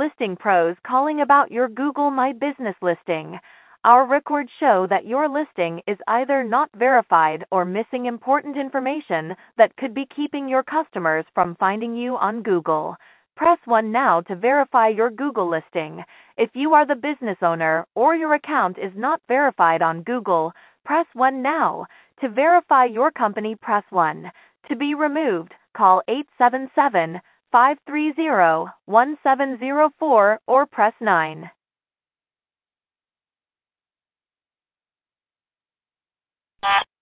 Listing Pros calling about your Google My Business listing. Our records show that your listing is either not verified or missing important information that could be keeping your customers from finding you on Google. Press 1 now to verify your Google listing. If you are the business owner or your account is not verified on Google, press 1 now. To verify your company, press 1. To be removed, call 877-530-1704 or press 9.